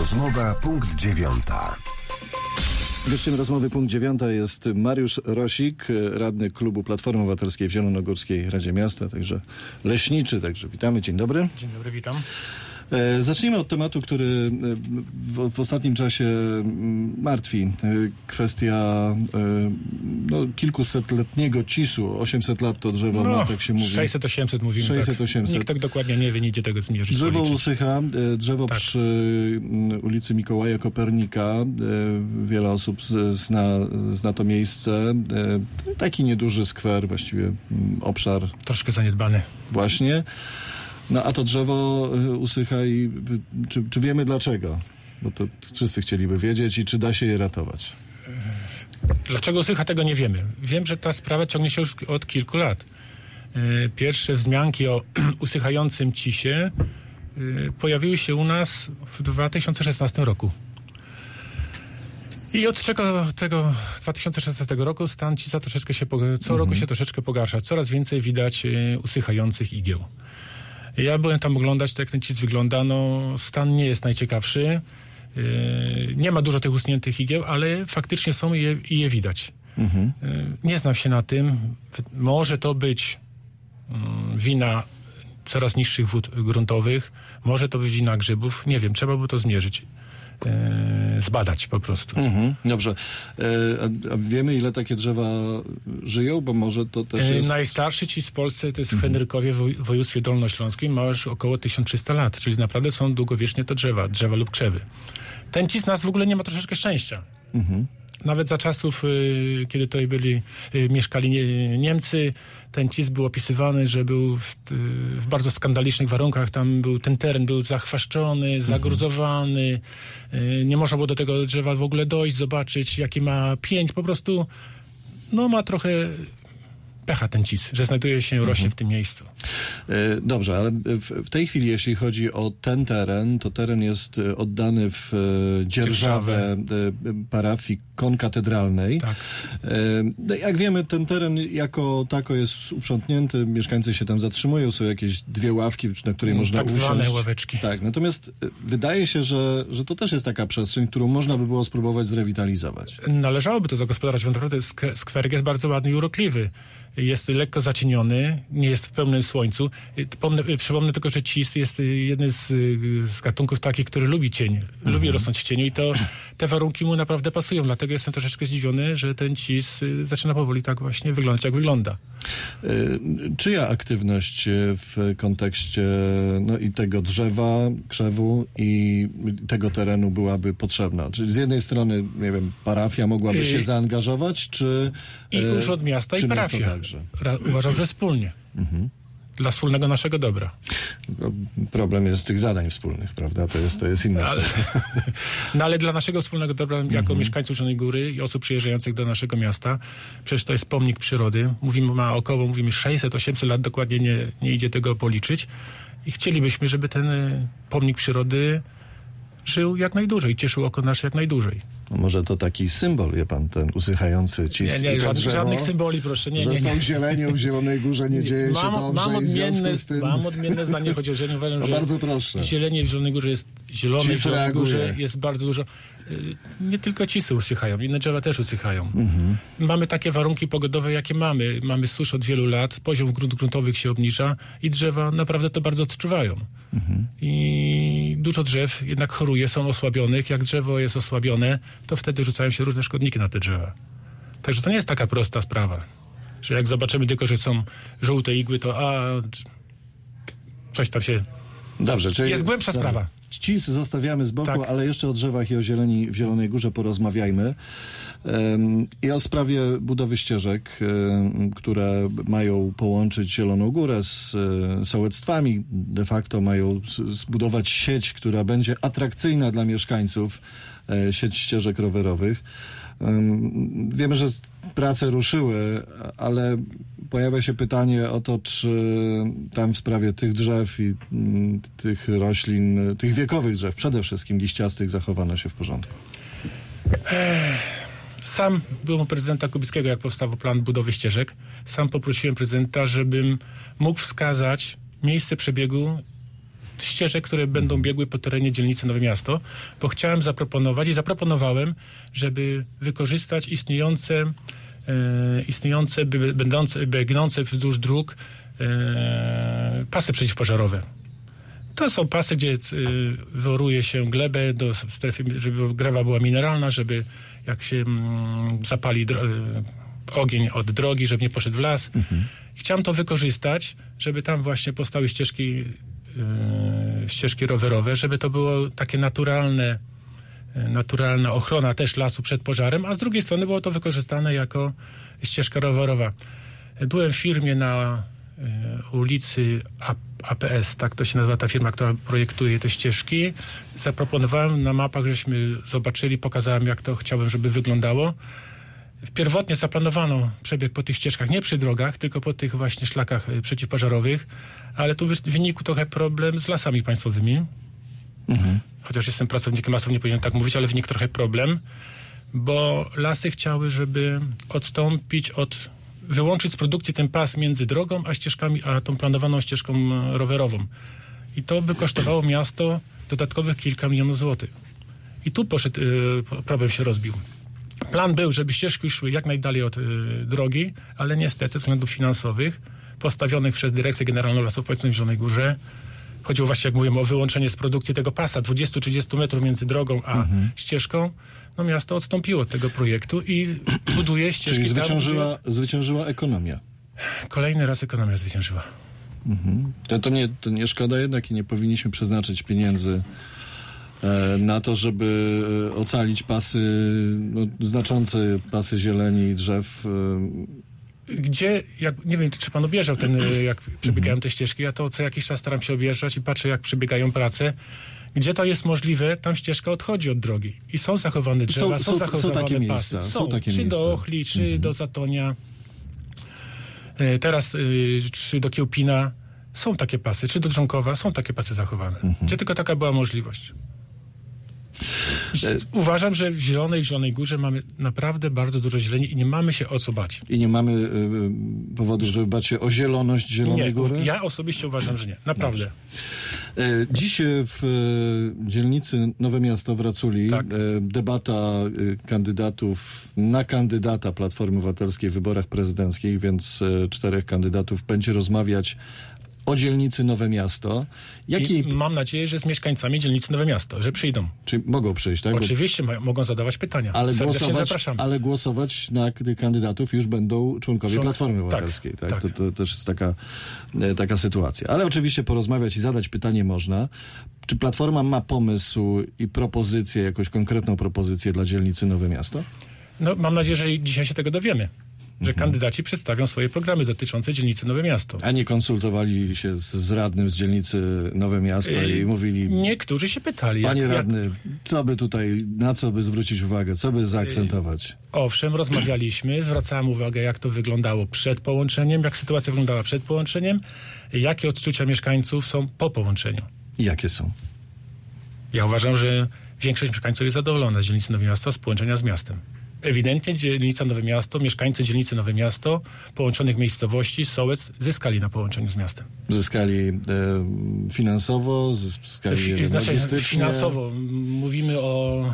Rozmowa punkt 9. Gościem rozmowy punkt 9 jest Mariusz Rosik, radny klubu Platformy Obywatelskiej w Zielonogórskiej Radzie Miasta, także leśniczy. Także witamy, dzień dobry. Dzień dobry, witam. Zacznijmy od tematu, który w ostatnim czasie martwi. Kwestia kilkusetletniego cisu. 800 lat to drzewo ma, tak się mówi. 600-800 mówimy. 600-800. Nikt tak dokładnie nie wie, nie idzie tego zmierzyć. Drzewo policzyć. usycha. Drzewo tak. Przy ulicy Mikołaja Kopernika. Wiele osób zna to miejsce. Taki nieduży skwer, właściwie obszar. Troszkę zaniedbany. Właśnie. No a to drzewo usycha i czy wiemy dlaczego? Bo to wszyscy chcieliby wiedzieć i czy da się je ratować. Dlaczego usycha, tego nie wiemy. Wiem, że ta sprawa ciągnie się już od kilku lat. Pierwsze wzmianki o usychającym cisie pojawiły się u nas w 2016 roku. I od tego 2016 roku stan cisa troszeczkę się roku się troszeczkę pogarsza. Coraz więcej widać usychających igieł. Ja byłem tam oglądać, jak ten cis wygląda. No, stan nie jest najciekawszy. Nie ma dużo tych usuniętych igieł, ale faktycznie są i je widać. Nie znam się na tym. Może to być wina coraz niższych wód gruntowych. Może to być wina grzybów. Nie wiem, trzeba by to zmierzyć. Zbadać po prostu. Dobrze. A wiemy, ile takie drzewa żyją? Bo może to też jest... Najstarszy cis w Polsce to jest w Henrykowie w województwie dolnośląskim. Ma już około 1300 lat, czyli naprawdę są długowiecznie to drzewa lub krzewy. Ten cis nas w ogóle nie ma troszeczkę szczęścia. Nawet za czasów, kiedy tutaj mieszkali Niemcy, ten cis był opisywany, że był w bardzo skandalicznych warunkach. Tam ten teren był zachwaszczony, zagruzowany. Nie można było do tego drzewa w ogóle dojść, zobaczyć, jaki ma pięć. Po prostu ma trochę pecha ten cis, że znajduje się, rośnie w tym miejscu. Dobrze, ale w tej chwili, jeśli chodzi o ten teren, to teren jest oddany w dzierżawę parafii konkatedralnej. Tak. Jak wiemy, ten teren jako tako jest uprzątnięty, mieszkańcy się tam zatrzymują, są jakieś dwie ławki, na której można usiąść. Tak zwane ławeczki. Tak, natomiast wydaje się, że to też jest taka przestrzeń, którą można by było spróbować zrewitalizować. Należałoby to zagospodarować, bo naprawdę skwerek jest bardzo ładny i urokliwy. Jest lekko zacieniony, nie jest w pełnym słońcu. Przypomnę tylko, że cis jest jednym z gatunków takich, który lubi cień, lubi rosnąć w cieniu i te warunki mu naprawdę pasują. Dlatego jestem troszeczkę zdziwiony, że ten cis zaczyna powoli tak właśnie wyglądać, jak wygląda. Czyja aktywność w kontekście i tego drzewa, krzewu i tego terenu byłaby potrzebna? Czy z jednej strony, nie wiem, parafia mogłaby się zaangażować, czy... I urząd miasta i parafia. Uważam, że wspólnie. Dla wspólnego naszego dobra. Problem jest tych zadań wspólnych, prawda? To jest inna sprawa. Ale dla naszego wspólnego dobra, jako mieszkańców Zielonej Góry i osób przyjeżdżających do naszego miasta, przecież to jest pomnik przyrody. Mówimy 600-800 lat, dokładnie nie idzie tego policzyć. I chcielibyśmy, żeby ten pomnik przyrody żył jak najdłużej, cieszył oko nasze jak najdłużej. Może to taki symbol, wie pan, ten usychający cis. Nie, żadnych symboli, proszę. Że z tą zielenią w Zielonej Górze nie dzieje się dobrze. Mam odmienne zdanie, choć o zieleni uważam, że bardzo proszę. Zieleni w Zielonej Górze jest bardzo dużo. Nie tylko cisy usychają, inne drzewa też usychają. Mamy takie warunki pogodowe, jakie mamy. Mamy susz od wielu lat, poziom gruntowych się obniża i drzewa naprawdę to bardzo odczuwają. I dużo drzew jednak choruje, są osłabionych. Jak drzewo jest osłabione, to wtedy rzucają się różne szkodniki na te drzewa. Także to nie jest taka prosta sprawa, że jak zobaczymy tylko, że są żółte igły, to coś tam się... Dobrze, czyli jest głębsza sprawa. Cis zostawiamy z boku, tak. Ale jeszcze o drzewach i o zieleni w Zielonej Górze porozmawiajmy. I o sprawie budowy ścieżek, które mają połączyć Zieloną Górę z sołectwami. De facto mają zbudować sieć, która będzie atrakcyjna dla mieszkańców, sieć ścieżek rowerowych. Wiemy, że prace ruszyły, ale pojawia się pytanie o to, czy tam w sprawie tych drzew i tych roślin, tych wiekowych drzew, przede wszystkim liściastych, zachowano się w porządku. Sam byłem u prezydenta Kubickiego, jak powstał plan budowy ścieżek. Sam poprosiłem prezydenta, żebym mógł wskazać miejsce przebiegu ścieżek, które będą biegły po terenie dzielnicy Nowe Miasto, bo chciałem zaproponować i zaproponowałem, żeby wykorzystać biegnące wzdłuż dróg pasy przeciwpożarowe. To są pasy, gdzie wyworuje się glebę do strefy, żeby gleba była mineralna, żeby jak się zapali ogień od drogi, żeby nie poszedł w las. Chciałem to wykorzystać, żeby tam właśnie powstały ścieżki rowerowe, żeby to było takie naturalna ochrona też lasu przed pożarem, a z drugiej strony było to wykorzystane jako ścieżka rowerowa. Byłem w firmie na ulicy APS, tak to się nazywa ta firma, która projektuje te ścieżki. Zaproponowałem na mapach, żeśmy zobaczyli, pokazałem, jak to chciałbym, żeby wyglądało. Pierwotnie zaplanowano przebieg po tych ścieżkach, nie przy drogach, tylko po tych właśnie szlakach przeciwpożarowych, ale tu wynikł trochę problem z lasami państwowymi. Chociaż jestem pracownikiem lasów, nie powinienem tak mówić, ale wynikł trochę problem, bo lasy chciały, żeby wyłączyć z produkcji ten pas między drogą a ścieżkami, a tą planowaną ścieżką rowerową. I to by kosztowało miasto dodatkowych kilka milionów złotych. I tu problem się rozbił. Plan był, żeby ścieżki szły jak najdalej od drogi, ale niestety ze względów finansowych postawionych przez Dyrekcję Generalną Lasów Państwowych w Zielonej Górze, chodziło właśnie, jak mówiłem, o wyłączenie z produkcji tego pasa 20-30 metrów między drogą a ścieżką. No miasto odstąpiło od tego projektu i buduje ścieżki. Czyli zwyciężyła ekonomia. Kolejny raz ekonomia zwyciężyła. To nie szkoda jednak i nie powinniśmy przeznaczyć pieniędzy na to, żeby ocalić znaczące pasy zieleni i drzew. Gdzie, nie wiem, czy pan objeżdżał jak przebiegają te ścieżki, ja to co jakiś czas staram się objeżdżać i patrzę, jak przebiegają prace. Gdzie to jest możliwe, tam ścieżka odchodzi od drogi. I są zachowane drzewa, są zachowane takie pasy. Miejsca, są takie czy miejsca. do Ochli, czy do Zatonia. Teraz czy do Kiełpina. Są takie pasy. Czy do Drzonkowa. Są takie pasy zachowane. Gdzie tylko taka była możliwość. Uważam, że w Zielonej Górze mamy naprawdę bardzo dużo zieleni i nie mamy się o co bać. I nie mamy powodu, żeby bać się o zieloność Zielonej Góry? Ja osobiście uważam, że nie. Naprawdę. Dziś w dzielnicy Nowe Miasto w Raculi debata kandydatów na kandydata Platformy Obywatelskiej w wyborach prezydenckich, więc 4 kandydatów będzie rozmawiać o dzielnicy Nowe Miasto. Mam nadzieję, że z mieszkańcami dzielnicy Nowe Miasto, że przyjdą. Czy mogą przyjść, tak? Oczywiście mogą zadawać pytania. Serdecznie zapraszam. Ale głosować na kandydatów już będą członkowie Platformy Obywatelskiej. Tak? To też jest taka sytuacja. Ale oczywiście porozmawiać i zadać pytanie można. Czy Platforma ma pomysł i propozycję, jakąś konkretną propozycję dla dzielnicy Nowe Miasto? No, mam nadzieję, że dzisiaj się tego dowiemy. Że kandydaci przedstawią swoje programy dotyczące dzielnicy Nowe Miasto. A nie konsultowali się z radnym z dzielnicy Nowe Miasto i mówili... Niektórzy się pytali. Panie radny, na co by zwrócić uwagę, co by zaakcentować? Owszem, rozmawialiśmy, zwracałem uwagę, jak to wyglądało przed połączeniem, jak sytuacja wyglądała przed połączeniem, jakie odczucia mieszkańców są po połączeniu. I jakie są? Ja uważam, że większość mieszkańców jest zadowolona z dzielnicy Nowe Miasto, z połączenia z miastem. Ewidentnie dzielnica Nowe Miasto, mieszkańcy dzielnicy Nowe Miasto, połączonych miejscowości, Sołec, zyskali na połączeniu z miastem. Zyskali finansowo, zyskali logistycznie? Finansowo. Mówimy o...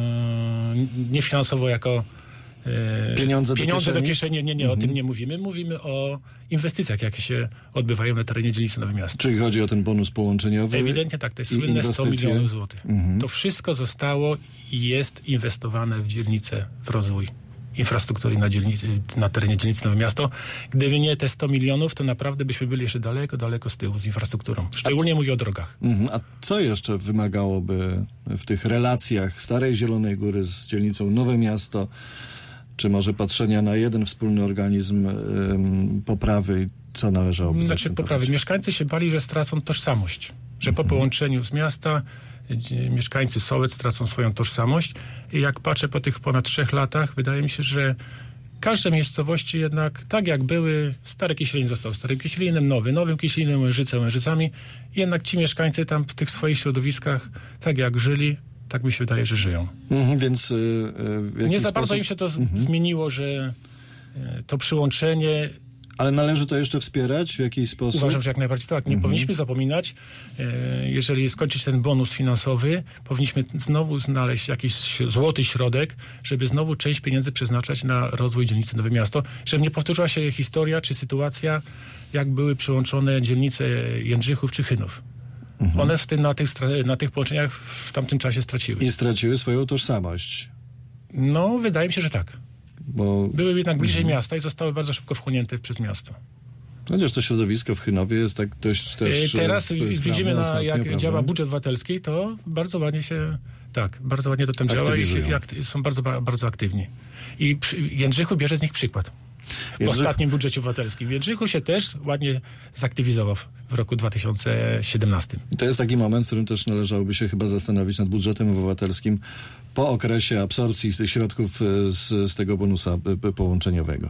nie finansowo jako... Pieniądze do kieszeni? Nie, o tym nie mówimy. Mówimy o inwestycjach, jakie się odbywają na terenie dzielnicy Nowe Miasto. Czyli chodzi o ten bonus połączeniowy? Ewidentnie tak, to jest słynne 100 milionów złotych. To wszystko zostało i jest inwestowane w dzielnicę, w rozwój infrastruktury na terenie dzielnicy Nowe Miasto. Gdyby nie te 100 milionów, to naprawdę byśmy byli jeszcze daleko z tyłu z infrastrukturą. Szczególnie mówię o drogach. A co jeszcze wymagałoby w tych relacjach Starej Zielonej Góry z dzielnicą Nowe Miasto, czy może patrzenia na jeden wspólny organizm poprawy, co należałoby zaakcentować? Poprawy. Mieszkańcy się bali, że stracą tożsamość. Że po połączeniu z miasta mieszkańcy Sołec stracą swoją tożsamość. I jak patrzę po tych ponad 3 latach, wydaje mi się, że każde miejscowości jednak, tak jak były, Stary Kisielin został Starym Kisielinem, Nowym Kisielinem, Łyżycami, jednak ci mieszkańcy tam w tych swoich środowiskach, tak jak żyli, tak mi się wydaje, że żyją. Więc nie za bardzo im się to zmieniło, że to przyłączenie Ale należy to jeszcze wspierać w jakiś sposób? Uważam, że jak najbardziej tak. Nie powinniśmy zapominać, jeżeli skończyć ten bonus finansowy, powinniśmy znowu znaleźć jakiś złoty środek, żeby znowu część pieniędzy przeznaczać na rozwój dzielnicy Nowe Miasto, żeby nie powtórzyła się historia czy sytuacja, jak były przyłączone dzielnice Jędrzychów czy Chynów. One na tych połączeniach w tamtym czasie straciły. I straciły swoją tożsamość. No, wydaje mi się, że tak. Bo... Były jednak bliżej miasta i zostały bardzo szybko wchłonięte przez miasto. Chociaż to środowisko w Chynowie jest tak dość też... Teraz widzimy, jak prawda? działa budżet obywatelski, to bardzo ładnie bardzo ładnie to tam działa i są bardzo, bardzo aktywni. I Jędrzychu bierze z nich przykład. W ostatnim budżecie obywatelskim. Jędrzychu się też ładnie zaktywizował w roku 2017. I to jest taki moment, w którym też należałoby się chyba zastanowić nad budżetem obywatelskim po okresie absorpcji tych środków z tego bonusa połączeniowego.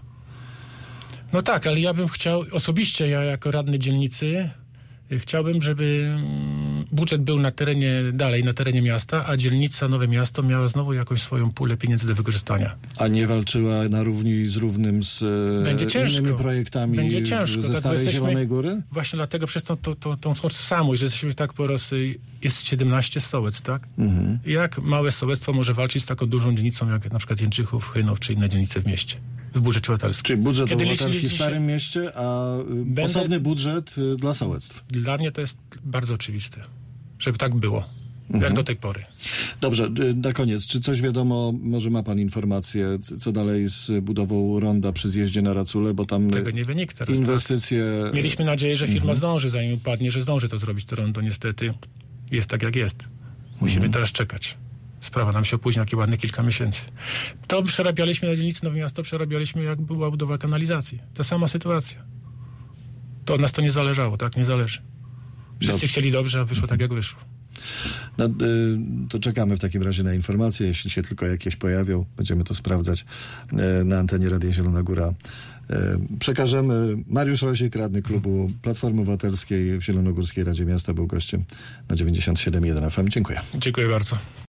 No tak, ale ja bym chciał, osobiście ja jako radny dzielnicy, chciałbym, żeby budżet był na terenie miasta, a dzielnica Nowe Miasto miała znowu jakąś swoją pulę pieniędzy do wykorzystania. A nie walczyła na równi z równym z innymi projektami ze Starej Zielonej Góry? Właśnie dlatego przez tą tożsamość, że jesteśmy tak jest 17 sołectw, tak? Jak małe sołectwo może walczyć z taką dużą dzielnicą, jak na przykład Jędrzychów, Chynów, czy inne dzielnice w mieście? W budżecie obywatelskim. Czyli budżet obywatelski w Starym Mieście, a osobny budżet dla sołectw. Dla mnie to jest bardzo oczywiste, żeby tak było, jak do tej pory. Dobrze, na koniec, czy coś wiadomo, może ma pan informację, co dalej z budową ronda przy zjeździe na Raculę, bo tam tego nie wynika teraz. Inwestycje... Tak? Mieliśmy nadzieję, że firma zdąży, zanim upadnie, że zdąży to zrobić, to rondo niestety jest tak, jak jest. Musimy teraz czekać. Sprawa nam się opóźnia ładne kilka miesięcy. To przerabialiśmy na dzielnicy Nowe Miasto, jak była budowa kanalizacji. Ta sama sytuacja. To od nas to nie zależało, tak? Nie zależy. Wszyscy chcieli dobrze, a wyszło tak, jak wyszło. No, to czekamy w takim razie na informacje. Jeśli się tylko jakieś pojawią, będziemy to sprawdzać na antenie Radia Zielona Góra. Przekażemy. Mariusz Rozik, radny klubu Platformy Obywatelskiej w Zielonogórskiej Radzie Miasta, był gościem na 97.1 FM. Dziękuję. Dziękuję bardzo.